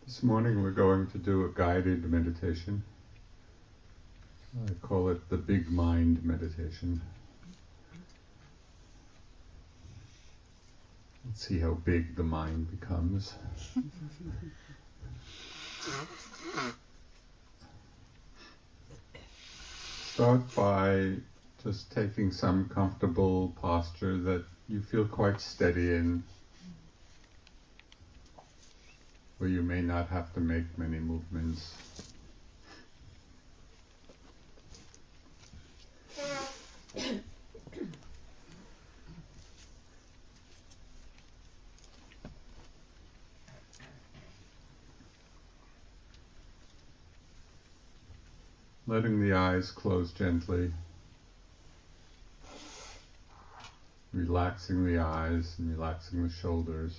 This morning we're going to do a guided meditation. I call it the Big Mind meditation. Let's see how big the mind becomes. Start by just taking some comfortable posture that you feel quite steady in, where you may not have to make many movements. Letting the eyes close gently, relaxing the eyes and relaxing the shoulders,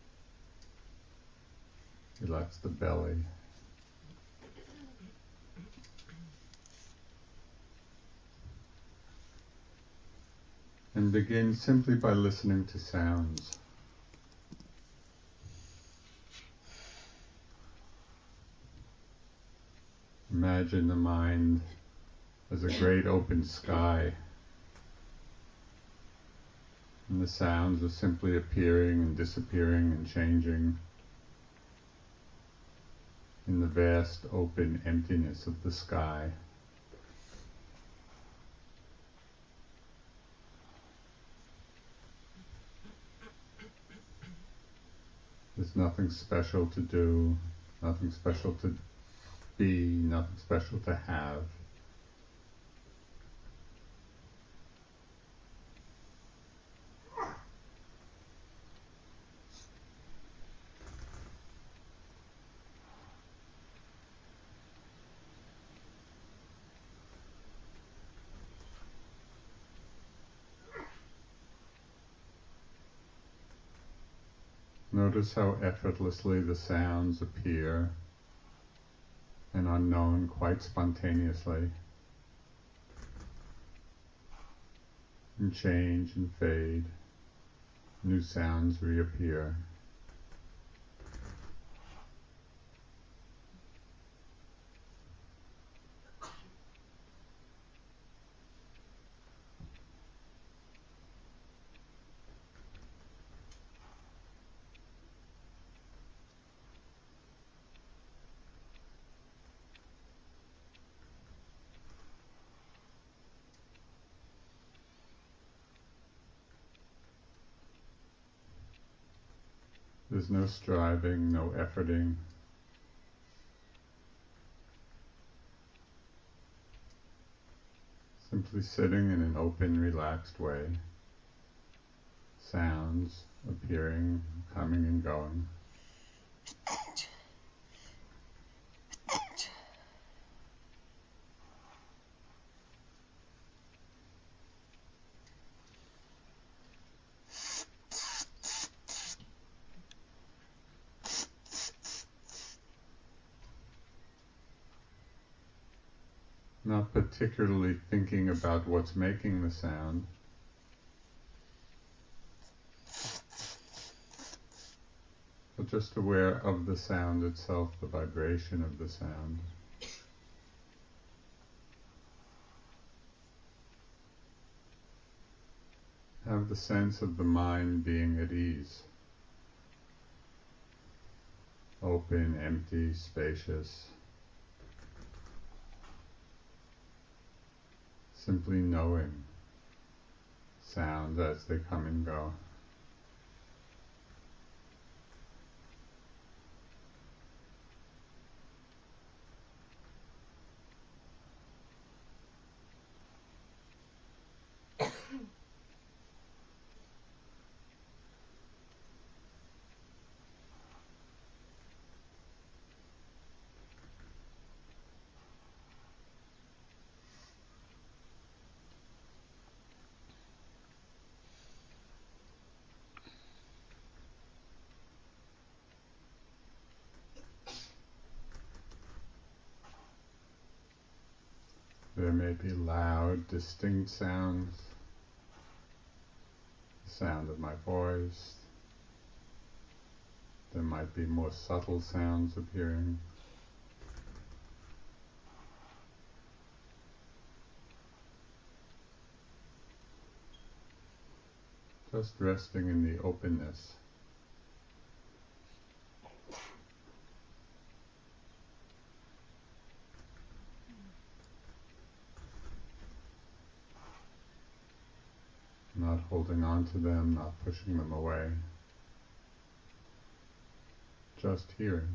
relax the belly. And begin simply by listening to sounds. Imagine the mind as a great open sky, and the sounds are simply appearing and disappearing and changing in the vast open emptiness of the sky. There's nothing special to do, nothing special to be, nothing special to have. Notice how effortlessly the sounds appear and are known quite spontaneously, and change and fade. New sounds reappear. There's no striving, no efforting. Simply sitting in an open, relaxed way. Sounds appearing, coming and going. Not particularly thinking about what's making the sound, but just aware of the sound itself, the vibration of the sound. Have the sense of the mind being at ease, open, empty, spacious. Simply knowing sounds as they come and go. There may be loud, distinct sounds, the sound of my voice, There might be more subtle sounds appearing. Just resting in the openness. Not holding on to them, not pushing them away. Just hearing.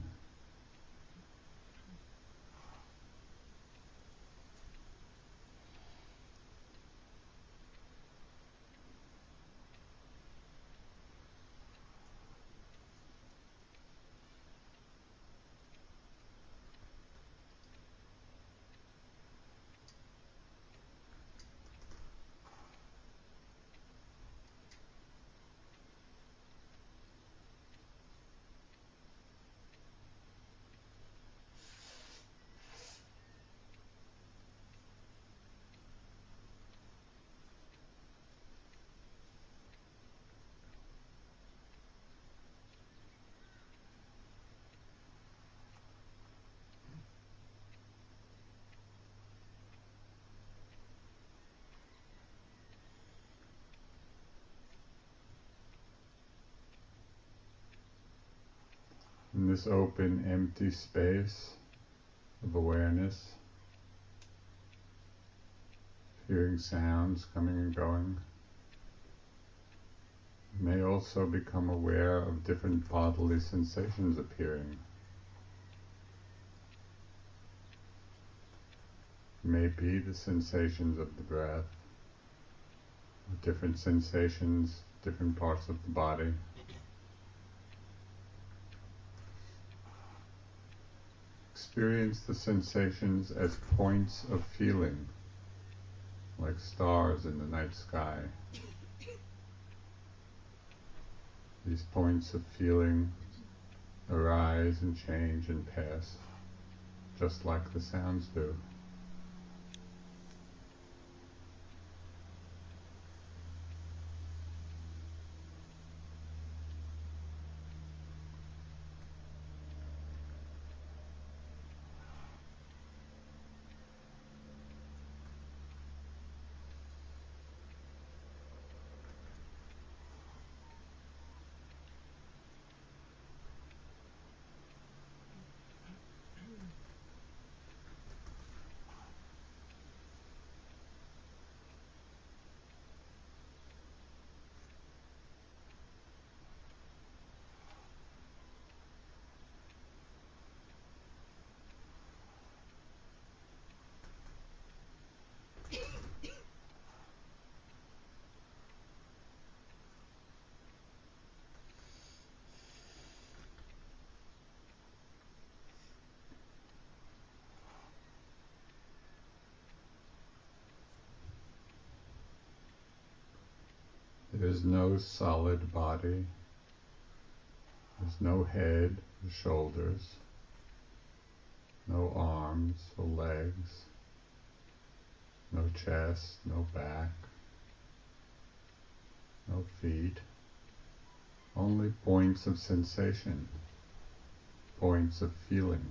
In this open, empty space of awareness, hearing sounds coming and going, you may also become aware of different bodily sensations appearing. It may be the sensations of the breath, different sensations, different parts of the body. Experience the sensations as points of feeling, like stars in the night sky. These points of feeling arise and change and pass, just like the sounds do. There is no solid body. There's no head or shoulders, no arms or legs, no chest, no back, no feet, only points of sensation, points of feeling,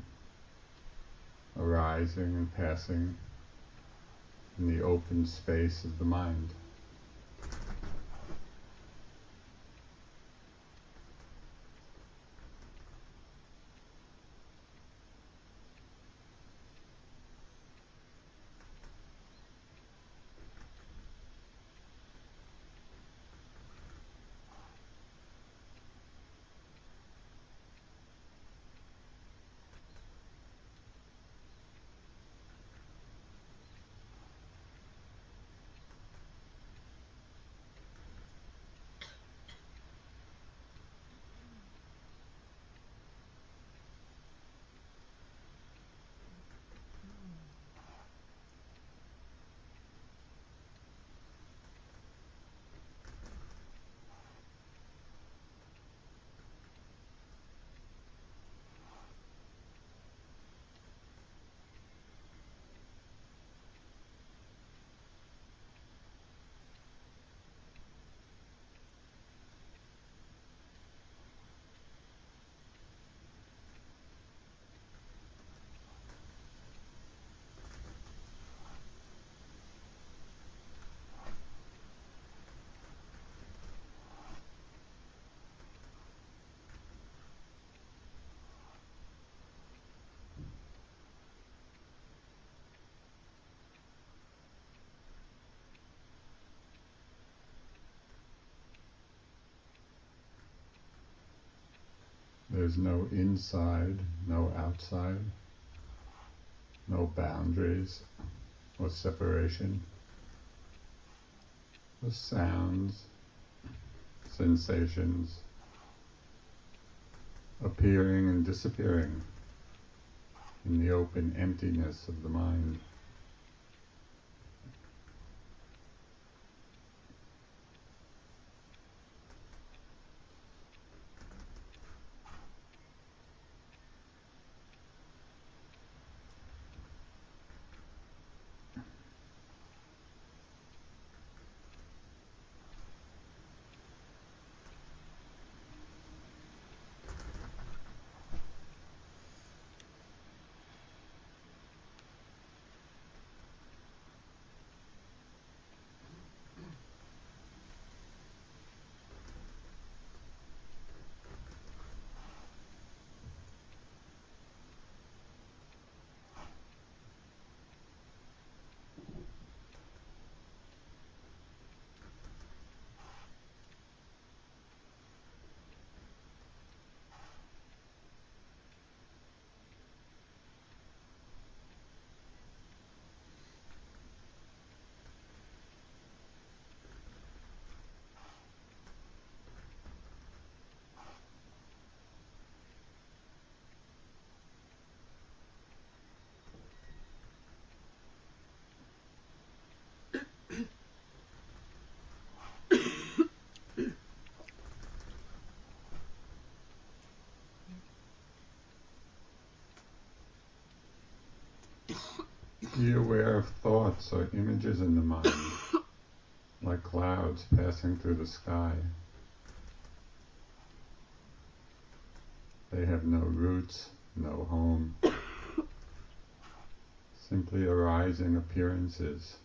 arising and passing in the open space of the mind. There's no inside, no outside, no boundaries or separation. The sounds, sensations, appearing and disappearing in the open emptiness of the mind. Be aware of thoughts or images in the mind, like clouds passing through the sky. They have no roots, no home, simply arising appearances,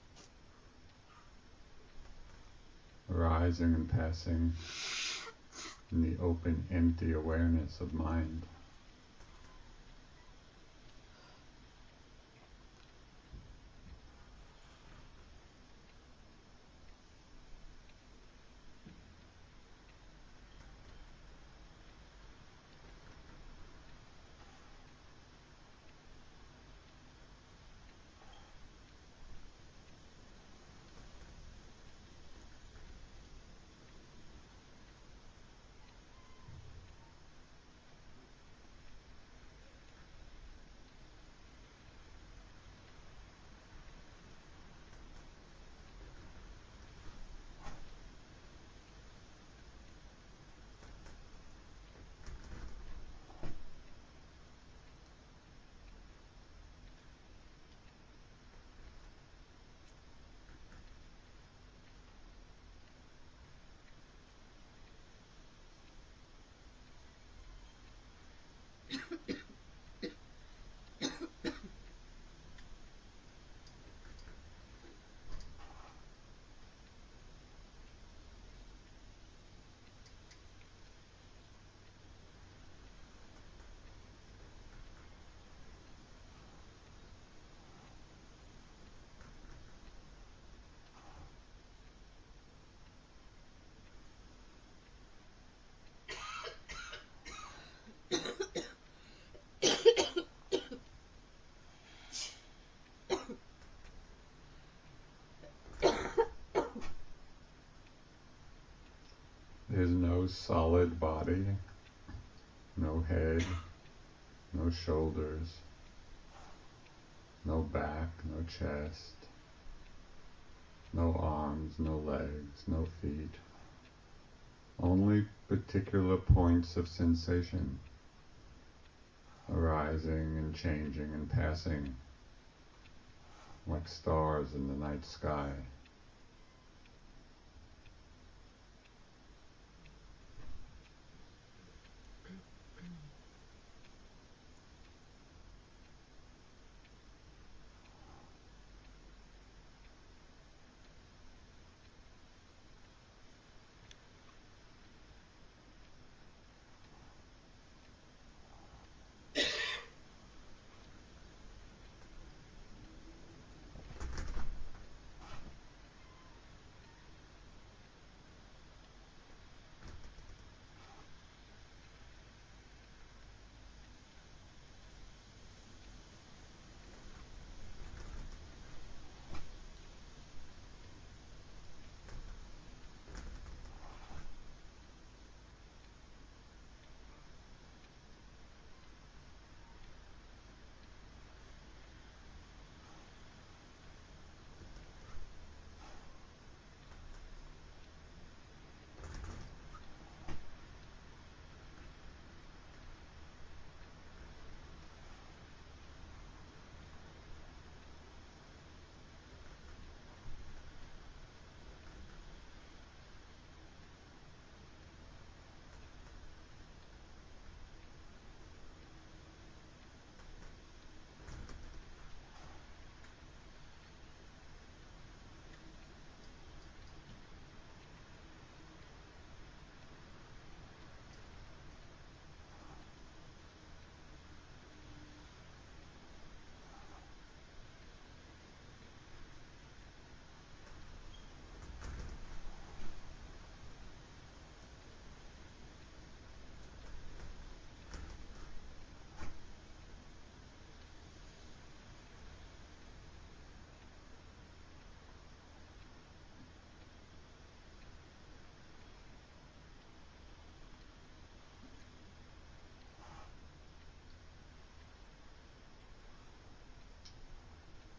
arising and passing in the open, empty awareness of mind. There's no solid body, no head, no shoulders, no back, no chest, no arms, no legs, no feet. Only particular points of sensation arising and changing and passing like stars in the night sky.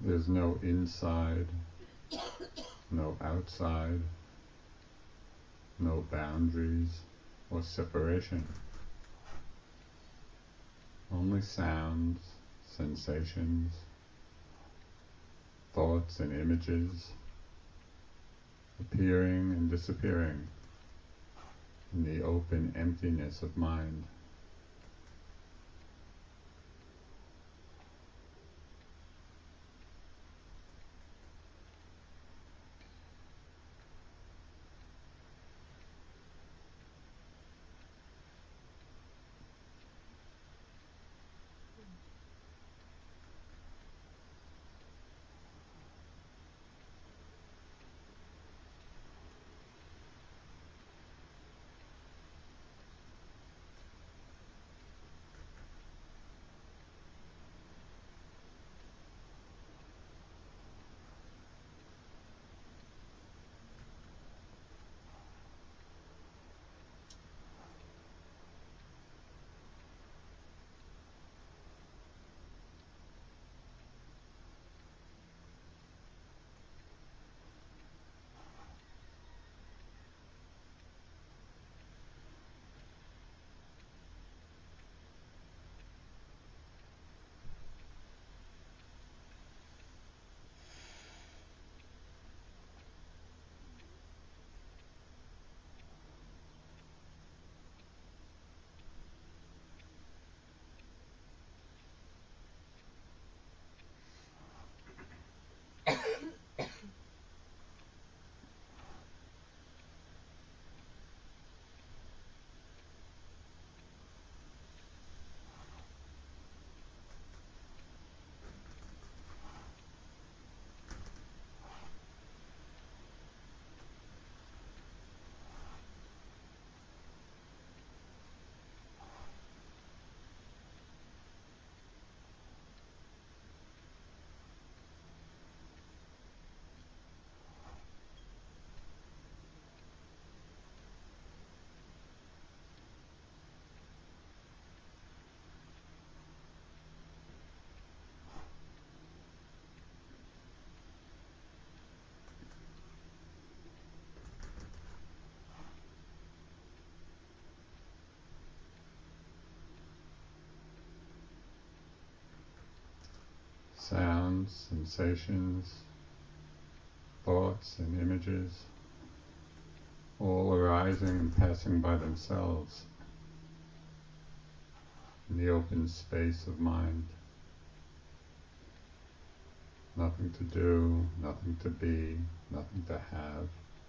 There's no inside, no outside, no boundaries or separation. Only sounds, sensations, thoughts and images appearing and disappearing in the open emptiness of mind. Sounds, sensations, thoughts and images, all arising and passing by themselves in the open space of mind. Nothing to do, nothing to be, nothing to have.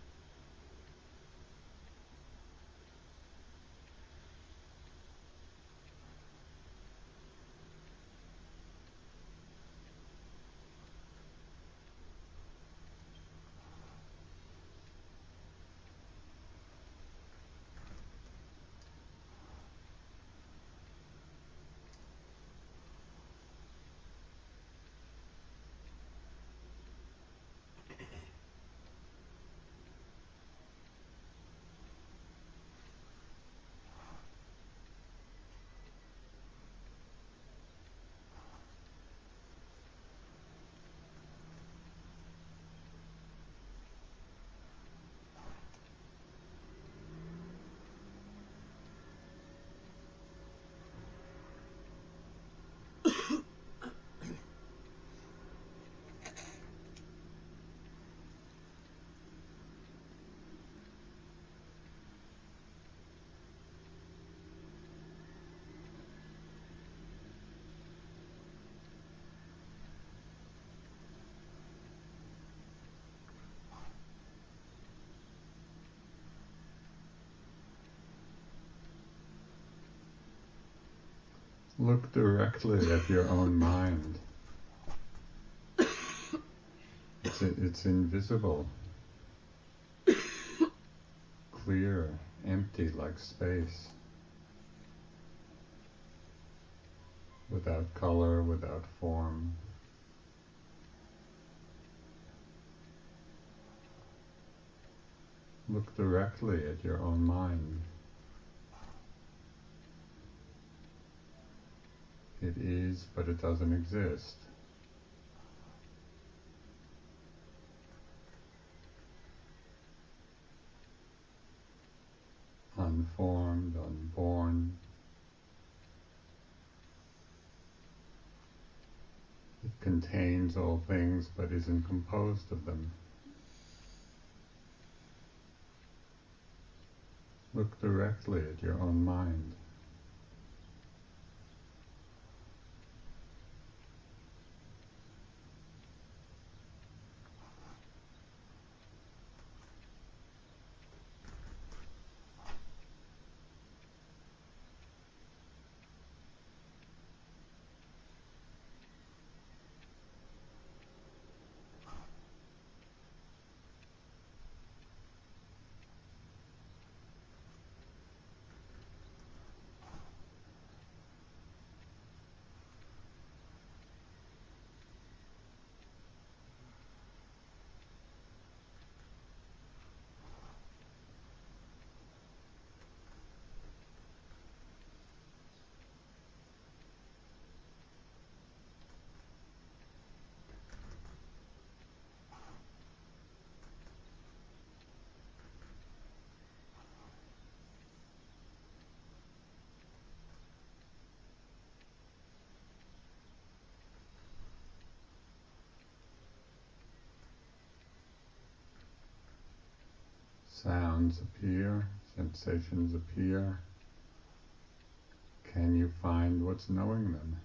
Look directly at your own mind. It's invisible, clear, empty like space, without color, without form. Look directly at your own mind. It is, but it doesn't exist. unformed, unborn. It contains all things but isn't composed of them. Look directly at your own mind. Sounds appear, sensations appear. Can you find what's knowing them?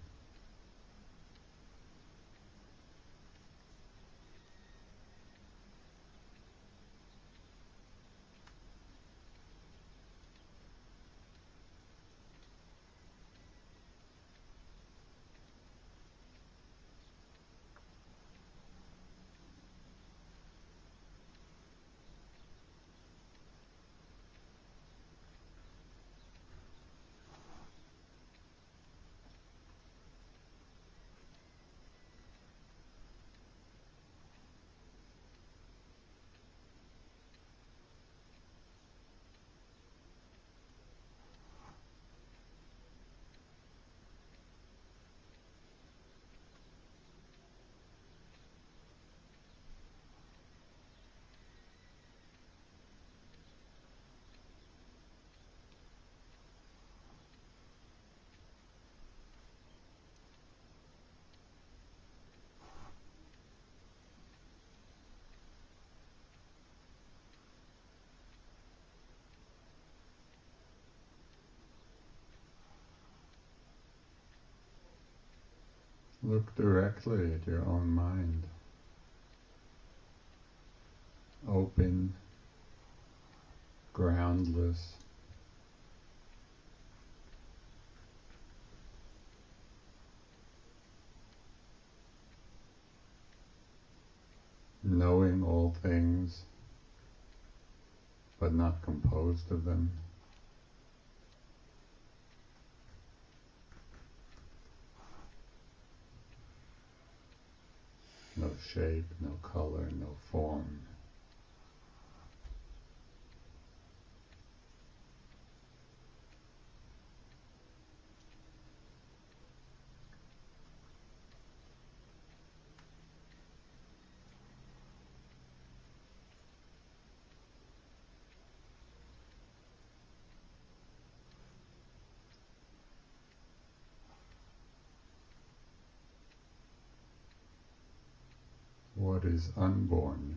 Look directly at your own mind. Open, groundless, knowing all things, but not composed of them. No shape, no color, no form. What is unborn?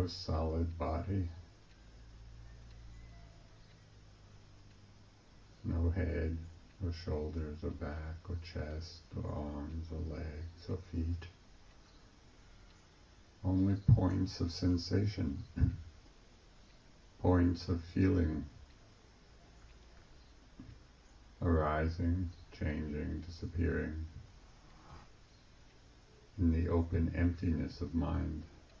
no solid body, no head or shoulders or back or chest or arms or legs or feet. Only points of sensation, points of feeling, arising, changing, disappearing, in the open emptiness of mind.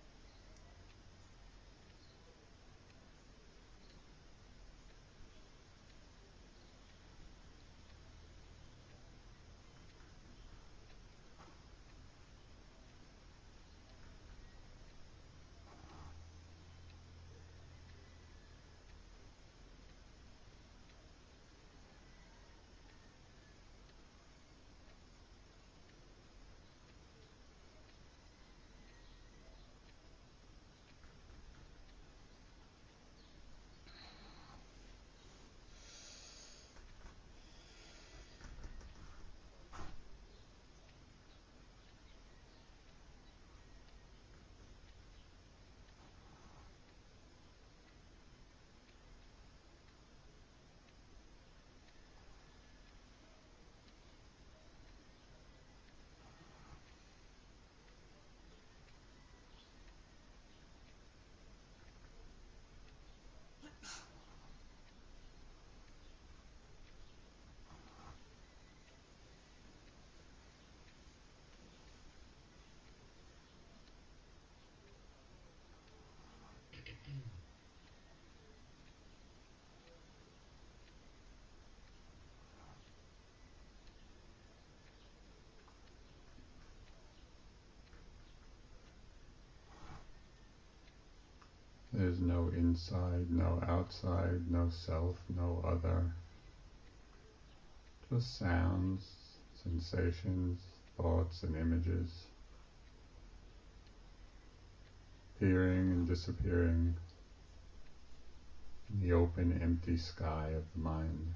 There's no inside, no outside, no self, no other. Just sounds, sensations, thoughts and images, appearing and disappearing in the open, empty sky of the mind.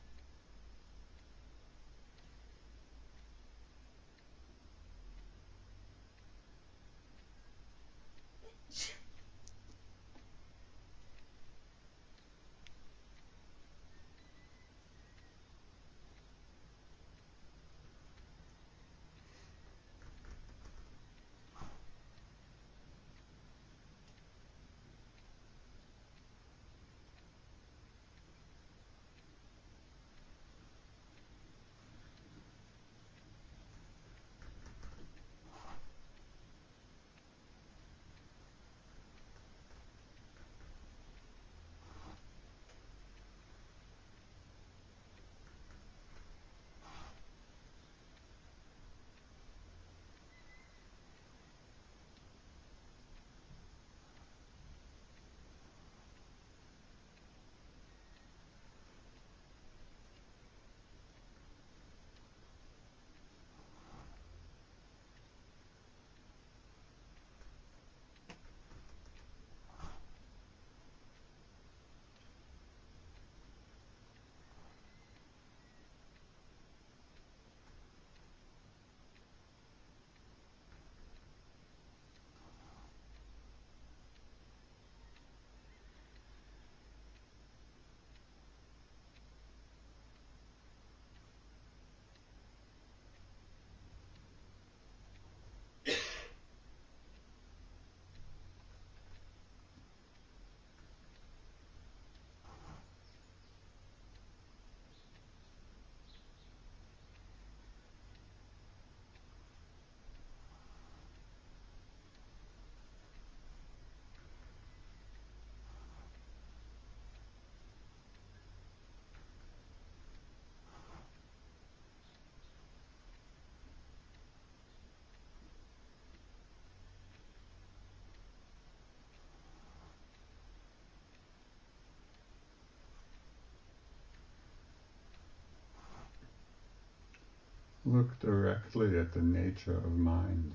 Look directly at the nature of mind.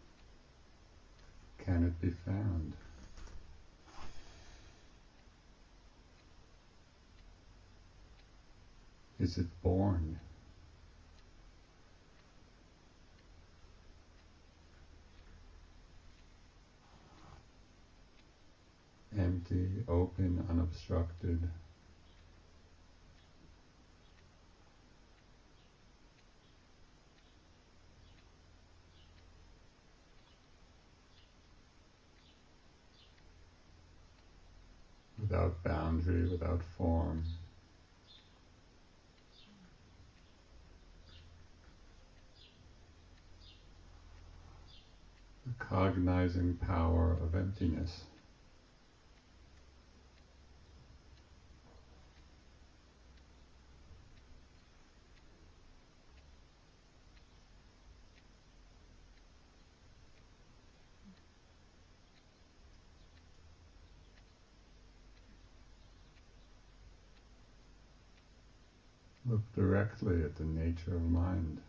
Can it be found? Is it born? open, unobstructed. Without boundary, without form. The cognizing power of emptiness. Look directly at the nature of mind.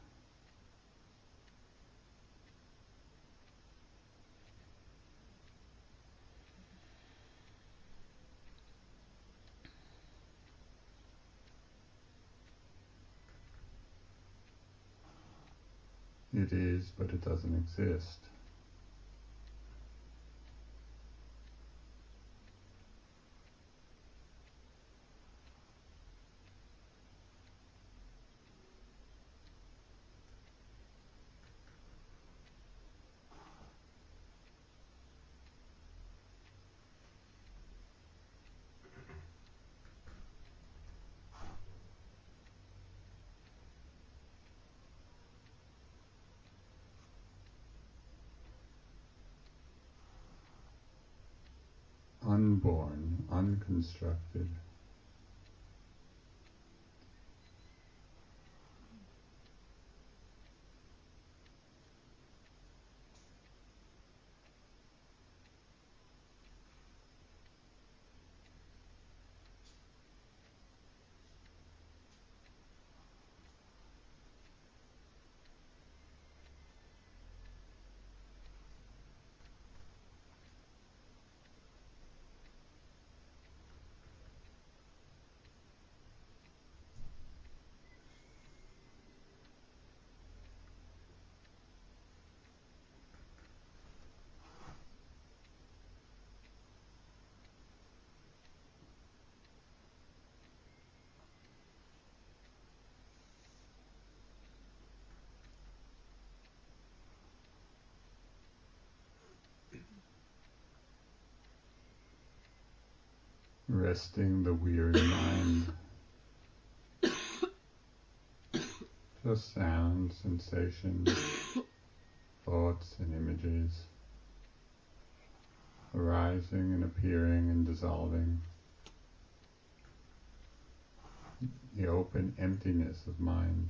It is, but it doesn't exist. Unborn, unconstructed. Resting the weary mind. Just sound, sensations, thoughts and images, arising and appearing and dissolving. The open emptiness of mind.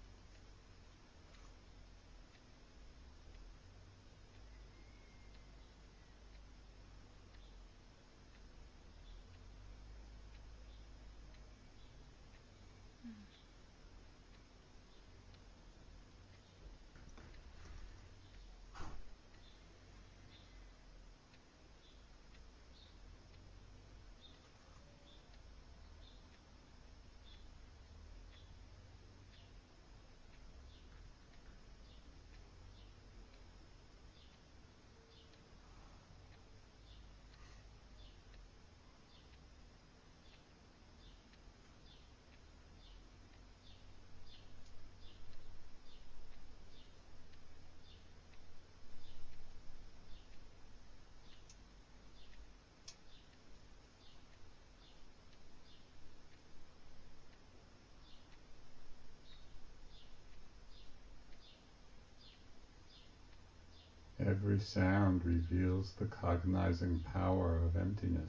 Every sound reveals the cognizing power of emptiness.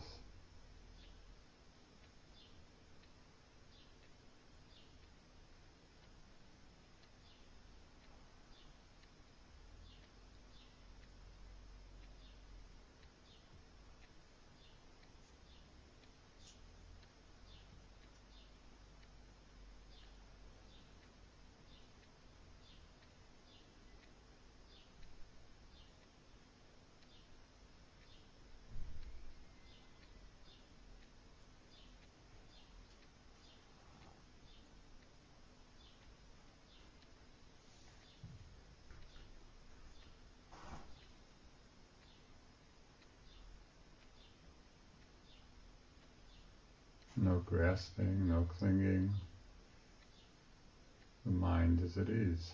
no grasping, no clinging. The mind is at ease.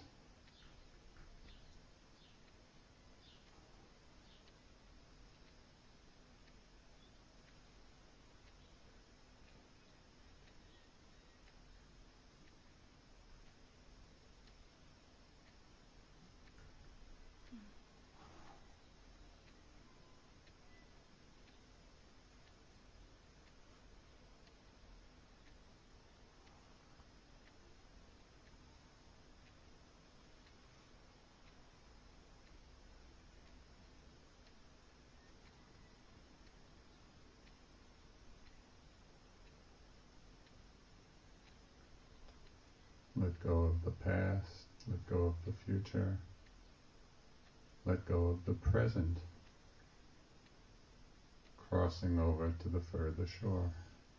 Let go of the past, let go of the future, let go of the present, crossing over to the further shore.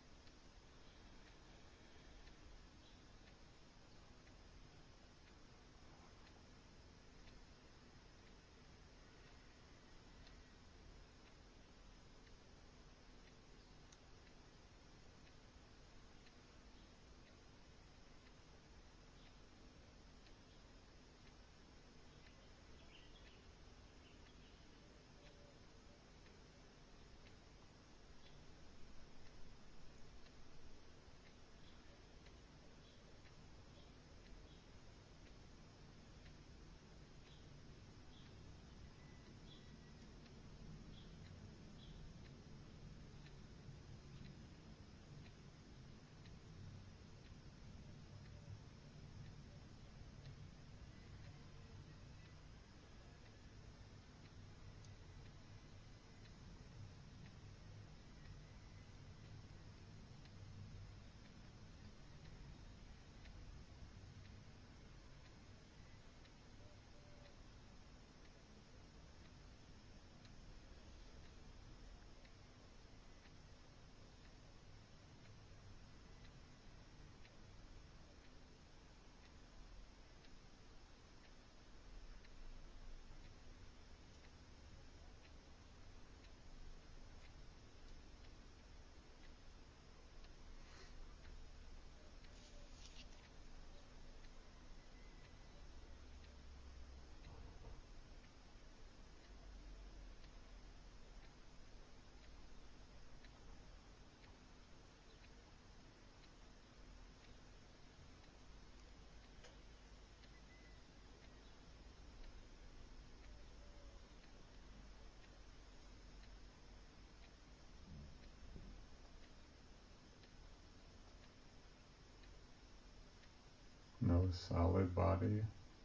No solid body,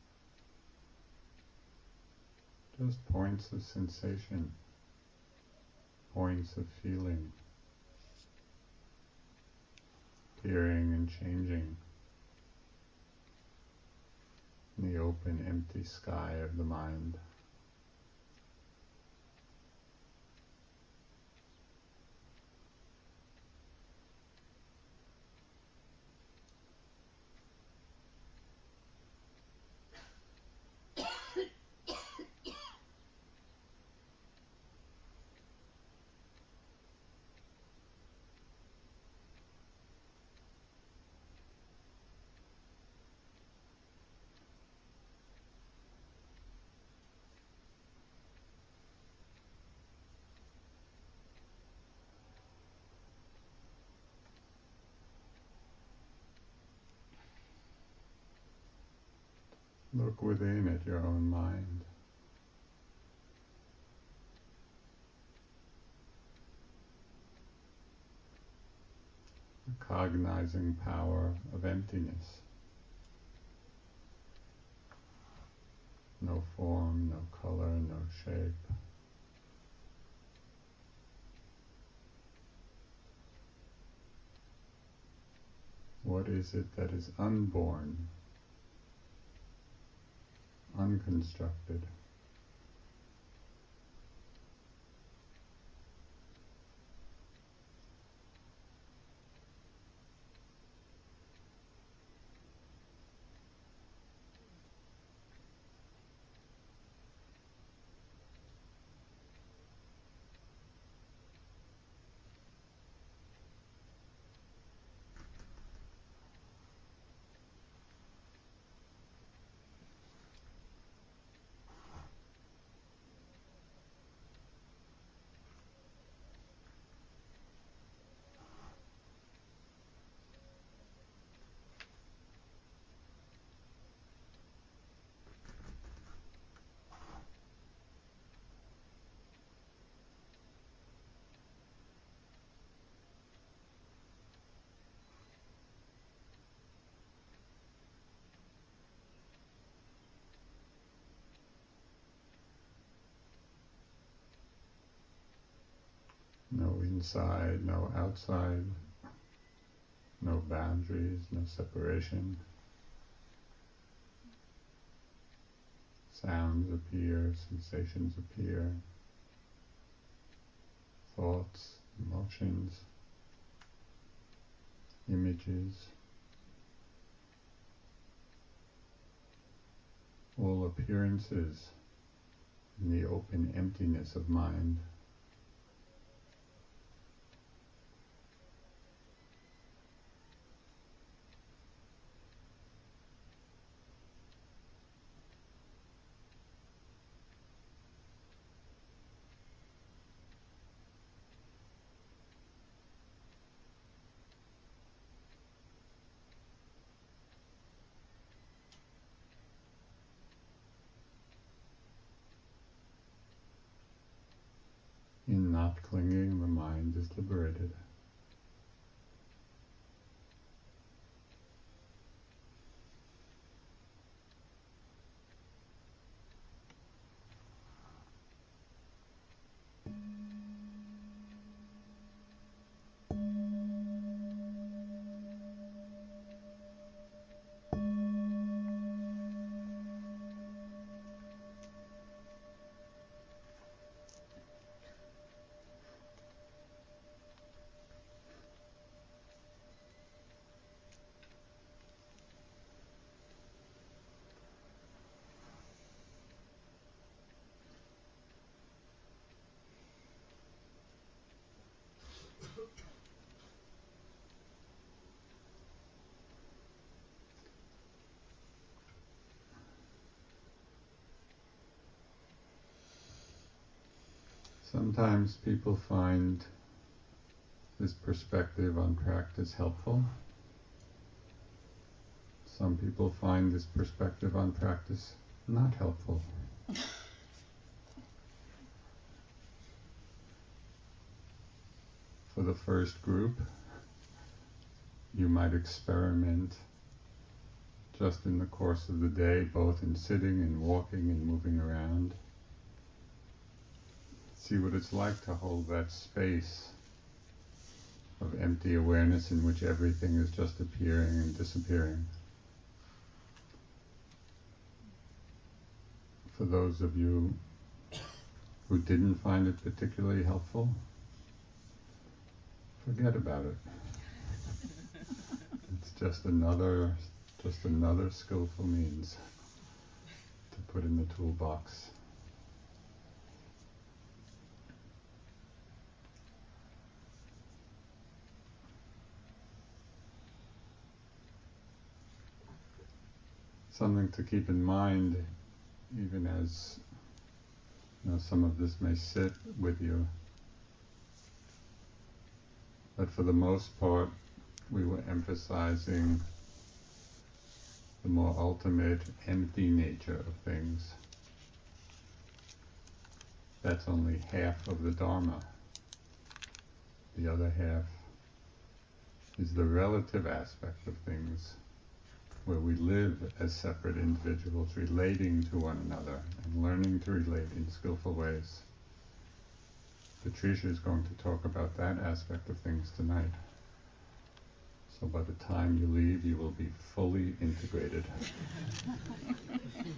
just points of sensation, points of feeling, appearing and changing in the open, empty sky of the mind. Look within at your own mind. The cognizing power of emptiness. No form, no color, no shape. What is it that is unborn, unconstructed? No inside, no outside, no boundaries, no separation. Sounds appear, sensations appear, thoughts, emotions, images, all appearances in the open emptiness of mind. In not clinging, the mind is liberated. Sometimes people find this perspective on practice helpful. Some people find this perspective on practice not helpful. For the first group, you might experiment just in the course of the day, both in sitting and walking and moving around. See what it's like to hold that space of empty awareness in which everything is just appearing and disappearing. For those of you who didn't find it particularly helpful, forget about it. It's just another skillful means to put in the toolbox. Something to keep in mind, even as some of this may sit with you, but for the most part we were emphasizing the more ultimate, empty nature of things. That's only half of the Dharma. The other half is the relative aspect of things, where we live as separate individuals relating to one another and learning to relate in skillful ways. Patricia is going to talk about that aspect of things tonight. So by the time you leave, you will be fully integrated.